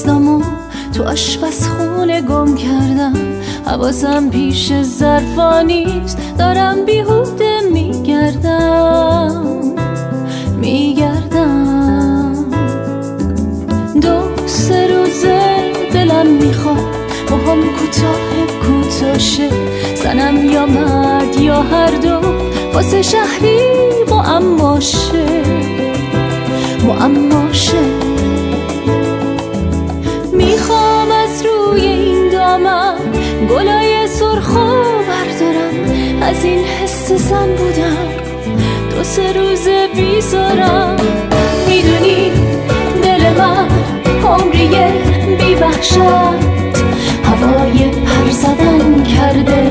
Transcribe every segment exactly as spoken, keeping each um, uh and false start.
دستامو تو آشپزخونه گم کردم، حواسم پیش ظرفا نیست، دارم بیهوده میگردم میگردم. دو سه روزه دلم میخواد موهام کوتاه کوتاشه، زنم یا مرد یا هر دو، واسه شهری معماشه معماشه. میخوام از روی این دامن گلای سرخو بردارم، از این حس زن بودم دو سه روزه بیزارم. میدونی دل من عمریه بی وحشت، هوای پر زدن کرده.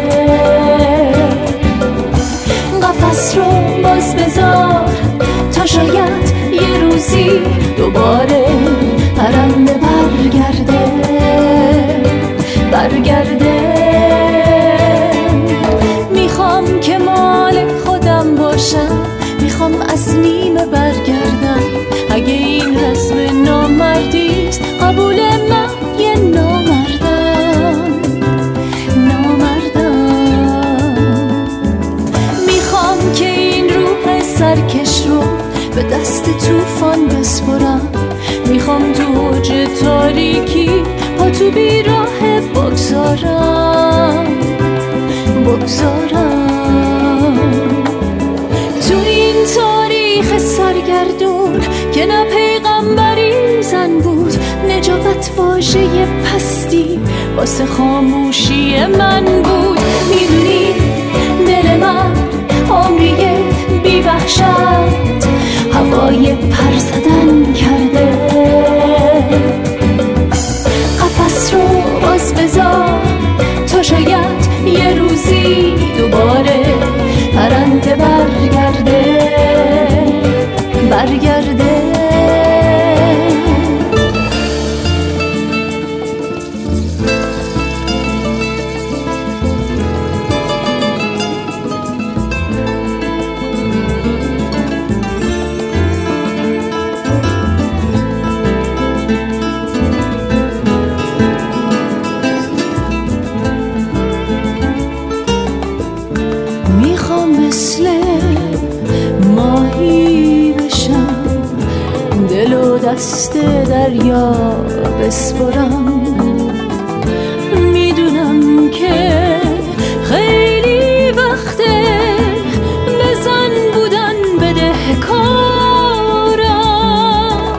قفس رو باز بذار تا شاید یه روزی دوباره پرنده برگرده برگرده. میخوام که مال خودم باشم، میخوام از نیمه برگردم. اگه این رسم نامردیست قبول من یه نامردم نامردم. میخوام که این روح سرکش رو به دست طوفان بسپرم، میخوام تو اوج تاریکی پا تو بیراه بگذارم بگذارم. تو این تاریخ سرگردون که نه پیغمبری زن بود، نجابت واژه پستی واسه خاموشی من بود. میدونی دل من عمریه بی وحشت، هوای پر زدن کرده. قفس رو باز بذار تا شاید یه روزی دوباره پرنده برگرده برگرده. دست دریا بسپرم. میدونم که خیلی وقته بزن بودن بده کارم.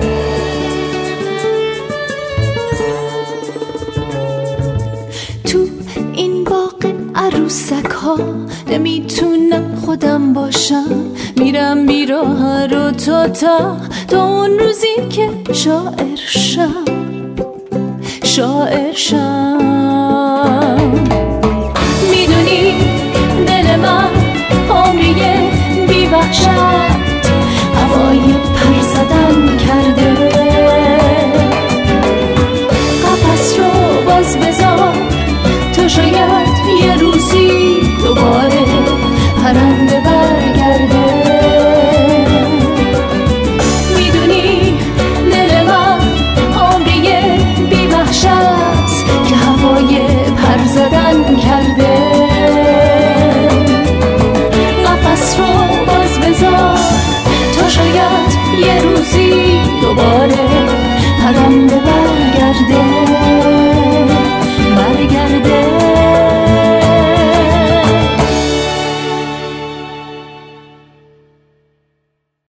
تو این باغ عروسک ها نمیتونم خودم باشم، میرم بیراه رو تا تا تا اون روزی که شاعر شم شاعر شم. میدونی دل من عمریه بی وحشت، هوای پر زدن کرده. قفس رو باز بذار تا شاید یه روزی دوباره پرنده برگرده. میدونی دل من عمریه بی وحشت که هوای پر زدن کرده. قفس رو باز بذار تا شاید یه روزی دوباره پرنده